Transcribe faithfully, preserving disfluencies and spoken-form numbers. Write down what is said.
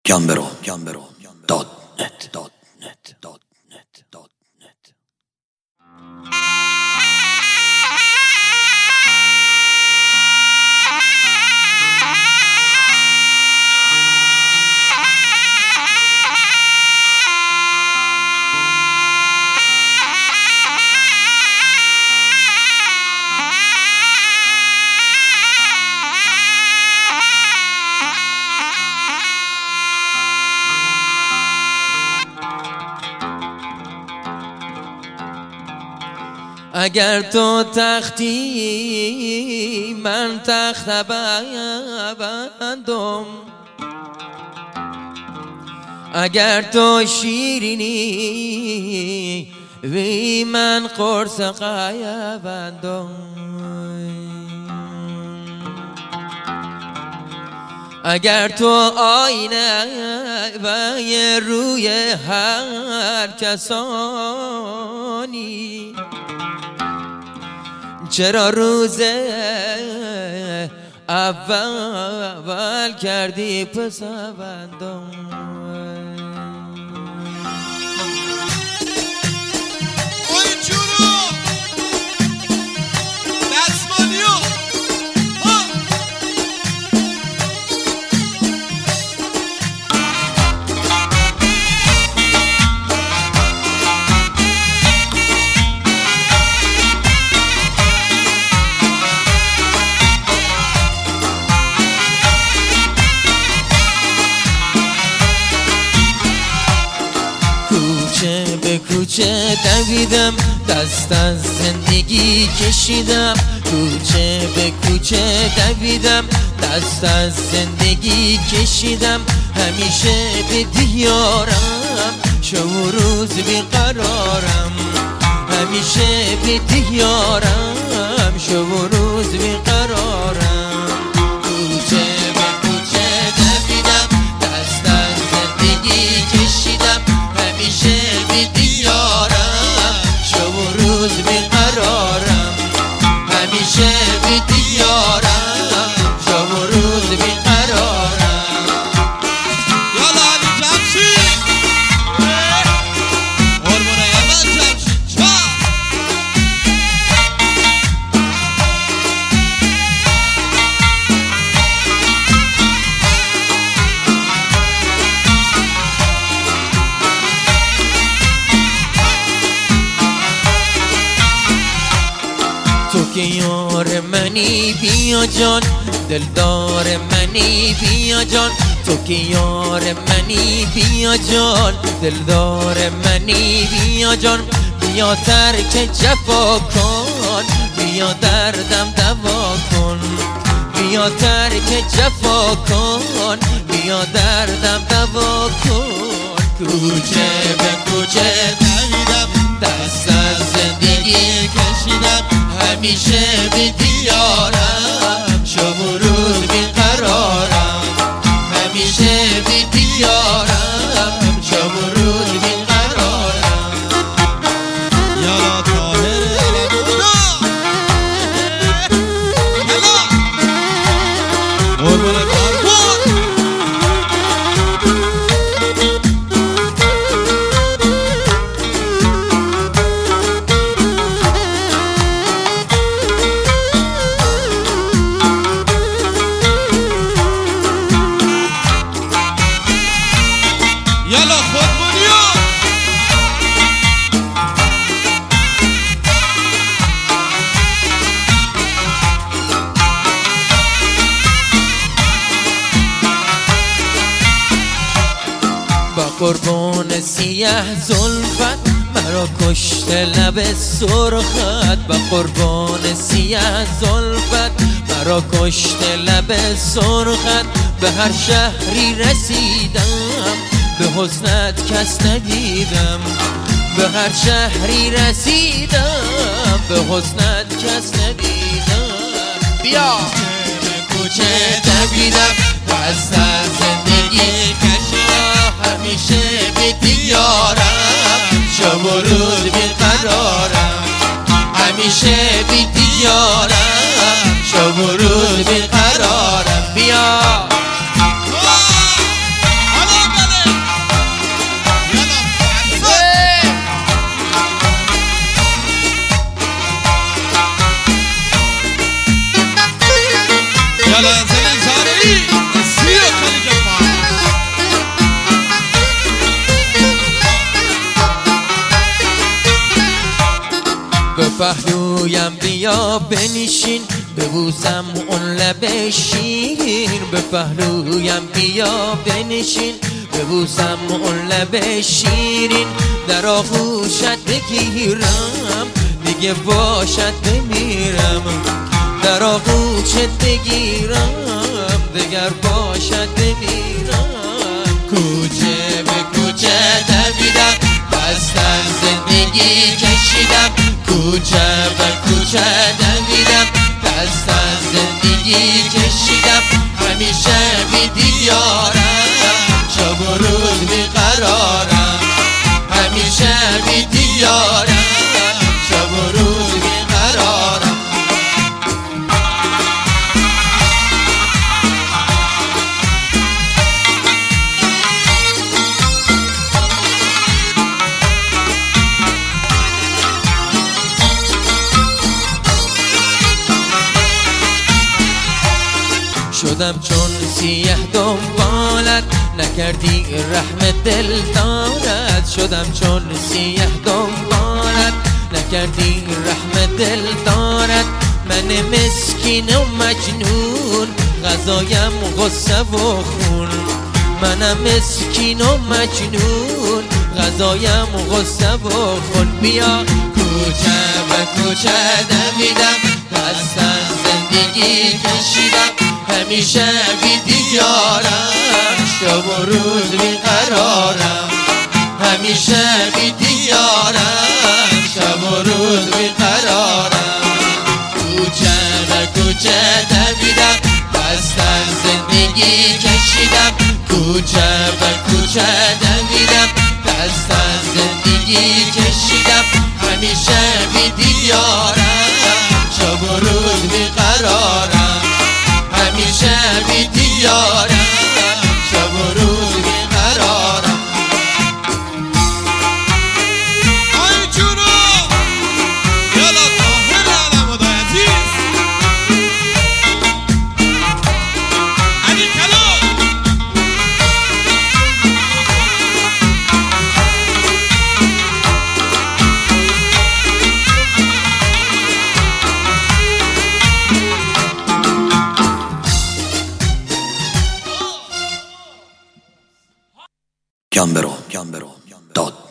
گمبرو گمبرو دات نت دات نت دات نت دات نت. اگر تو تختی من تخت بندم، اگر تو شیرینی وی من قرص قایبندم، اگر تو آینه و روی هر کسانی، چرا روز اول کردی پسوندم؟ کوچه به کوچه دویدم، دست از زندگی کشیدم. کوچه به کوچه دویدم، دست از زندگی کشیدم. همیشه به دیارم شب و روز بیقرارم، همیشه به دیارم شب و روز بیقرارم. کوچه به کوچه دویدم، دست از زندگی کشیدم. همیشه بی دیارم شب و روز بیقرارم، همیشه بی دیارم شب و روز بیقرارم. یالا علی جمشید قربون احمد جمشید چا تو که یار منی بیا جان، دلدار منی بیا جان. تو که یار منی بیا جان، دلدار منی بیا جان. بیا ترک جفا کن، بیا دردم دوا کن. بیا ترک جفا کن، بیا دردم دوا کن. کوچه به کوچه دویدم، دست از زندگی کشیدم. همیشه بی دیارم شب و روز بیقرارم، همیشه بی دیارم شب و روز بیقرارم. یالا طاهر علمونا یالا قربون قربون. یالا خودمونیو با قربان سیاه زلفت مرا کشت لب سرخت. با قربان سیاه زلفت مرا کشت لب سرخت. به هر شهری رسیدم به حسنت کس ندیدم، به هر شهری رسیدم به حسنت کس ندیدم. بیا به کوچه دویدم، دست از زندگی کشیدم. همیشه بی دیارم شب و روز بیقرارم، همیشه بی دیارم شب و روز بیقرارم. بیا آلا يلا زلم زارعي سيو خلي جفا به پهلویم بیا بنشین ببوسم اون لب شیرین به پهلویم بیا بنشین ببوسم اون لب شیرین در آغوشت بگیرم دیگه باشد بمیرم در آغوشت بگیرم دیگر باشد بمیرم کوچه به کوچه دویدم بستن زندگی کشیدم کوچه به کوچه دویدم دستن زندگی کشیدم همیشه بی دیارم شب و روز بیقرارم همیشه بی دیارم شب و روز بیقرارم شدم چون سیه دنبالت نکردی رحم دل دارد شدم چون سیه دنبالت نکردی رحم دل دارد من مسکین و مجنون غذایم غصه و خون منم مسکین و مجنون غذایم غصه و خون بیا کوچه به کوچه دویدم دستن زندگی کشیدم همیشه بی دیارم شب و روز بیقرارم همیشه بی دیارم شب و روز بیقرارم کوچه به کوچه دویدم دستن زندگی کشیدم کوچه به کوچه دویدم دستن زندگی کشیدم همیشه بی دیارم شب و روز بیقرارم همیشه بی دیارم شب و روز بیقرارم آی جونو یلا طاهر علم و عزیز علی کلال جان برو جان برو داد